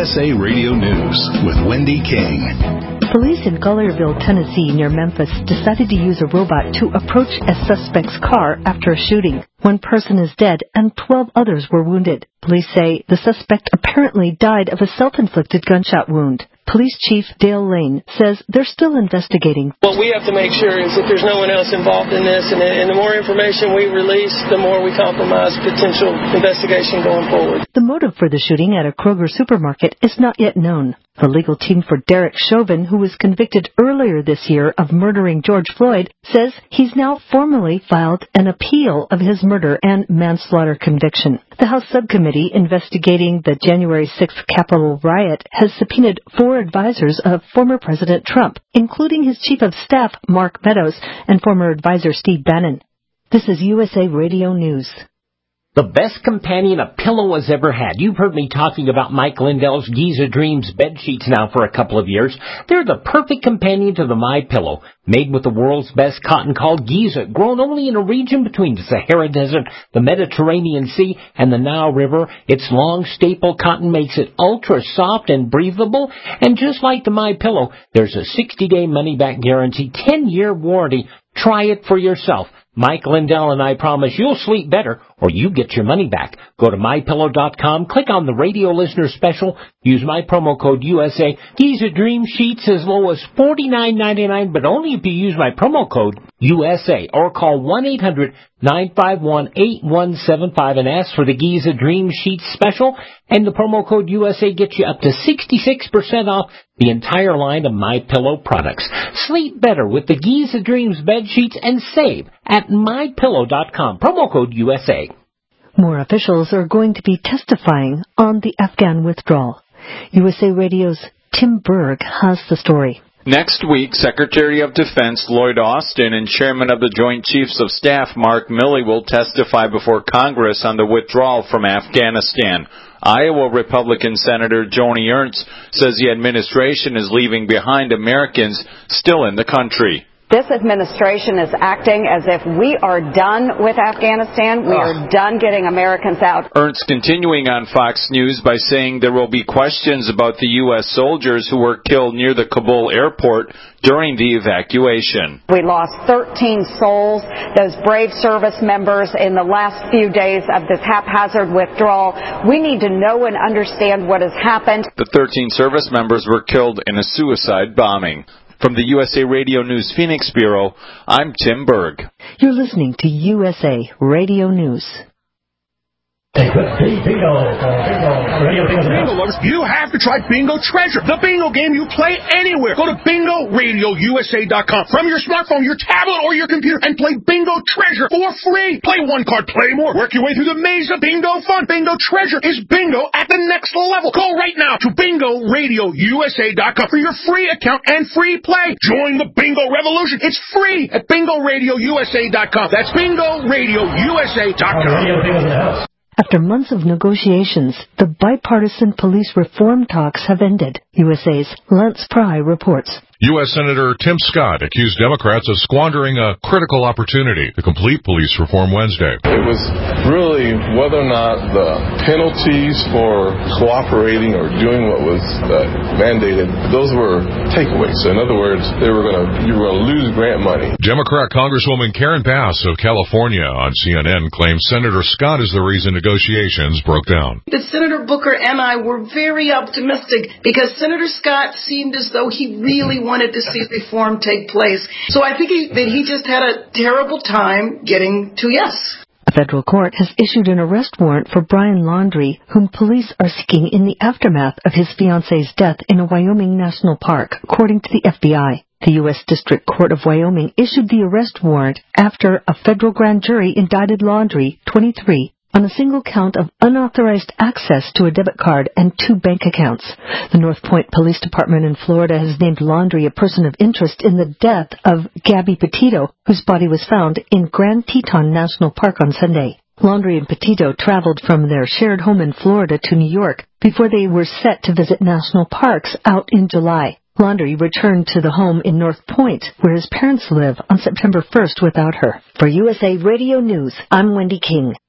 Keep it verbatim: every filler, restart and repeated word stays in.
S A Radio News with Wendy King. Police in Collierville, Tennessee, near Memphis, decided to use a robot to approach a suspect's car after a shooting. One person is dead and twelve others were wounded. Police say the suspect apparently died of a self-inflicted gunshot wound. Police Chief Dale Lane says they're still investigating. What we have to make sure is that there's no one else involved in this, and, and the more information we release, the more we compromise potential investigation going forward. The motive for the shooting at a Kroger supermarket is not yet known. The legal team for Derek Chauvin, who was convicted earlier this year of murdering George Floyd, says he's now formally filed an appeal of his murder and manslaughter conviction. The House subcommittee investigating the January sixth Capitol riot has subpoenaed four advisors of former President Trump, including his chief of staff, Mark Meadows, and former advisor Steve Bannon. This is U S A Radio News. The best companion a pillow has ever had. You've heard me talking about Mike Lindell's Giza Dreams bed sheets now for a couple of years. They're the perfect companion to the MyPillow. Made with the world's best cotton called Giza, grown only in a region between the Sahara Desert, the Mediterranean Sea, and the Nile River. Its long staple cotton makes it ultra soft and breathable. And just like the MyPillow, there's a sixty-day money-back guarantee, ten-year warranty. Try it for yourself. Mike Lindell and I promise you'll sleep better or you get your money back. Go to my pillow dot com, click on the radio listener special, use my promo code U S A. Giza Dream Sheets as low as forty-nine ninety-nine, but only if you use my promo code U S A or call one eight hundred nine five one eight one seven five and ask for the Giza Dream Sheets special, and the promo code U S A gets you up to sixty-six percent off the entire line of MyPillow products. Sleep better with the Giza Dreams bed sheets and save at my pillow dot com. Promo code U S A. More officials are going to be testifying on the Afghan withdrawal. U S A Radio's Tim Berg has the story. Next week, Secretary of Defense Lloyd Austin and Chairman of the Joint Chiefs of Staff Mark Milley will testify before Congress on the withdrawal from Afghanistan. Iowa Republican Senator Joni Ernst says the administration is leaving behind Americans still in the country. This administration is acting as if we are done with Afghanistan. We are done getting Americans out. Ernst continuing on Fox News by saying there will be questions about the U S soldiers who were killed near the Kabul airport during the evacuation. We lost thirteen souls, those brave service members, in the last few days of this haphazard withdrawal. We need to know and understand what has happened. The thirteen service members were killed in a suicide bombing. From the U S A Radio News Phoenix Bureau, I'm Tim Berg. You're listening to U S A Radio News. Bingo, bingo, radio bingo. Bingo lovers, you have to try Bingo Treasure, the bingo game you play anywhere. Go to bingo radio U S A dot com from your smartphone, your tablet, or your computer and play Bingo Treasure for free. Play one card, play more. Work your way through the maze of bingo fun. Bingo Treasure is bingo at the next level. Go right now to bingo radio U S A dot com for your free account and free play. Join the bingo revolution. It's free at bingo radio U S A dot com. That's bingo radio U S A dot com. Radio bingo's in the house. After months of negotiations, the bipartisan police reform talks have ended. U S A's Lance Pry reports. U S Senator Tim Scott accused Democrats of squandering a critical opportunity to complete police reform Wednesday. It was really whether or not the penalties for cooperating or doing what was uh, mandated, those were takeaways. So in other words, they were going to you were going to lose grant money. Democrat Congresswoman Karen Bass of California on C N N claims Senator Scott is the reason negotiations broke down. But Senator Booker and I were very optimistic because Senator Scott seemed as though he really wanted wanted to see reform take place. So I think he, that he just had a terrible time getting to yes. A federal court has issued an arrest warrant for Brian Laundrie, whom police are seeking in the aftermath of his fiance's death in a Wyoming national park, according to the F B I. The U S District Court of Wyoming issued the arrest warrant after a federal grand jury indicted Laundrie, twenty-three, on a single count of unauthorized access to a debit card and two bank accounts. The North Point Police Department in Florida has named Laundrie a person of interest in the death of Gabby Petito, whose body was found in Grand Teton National Park on Sunday. Laundrie and Petito traveled from their shared home in Florida to New York before they were set to visit national parks out in July. Laundrie returned to the home in North Point, where his parents live, on September first without her. For U S A Radio News, I'm Wendy King.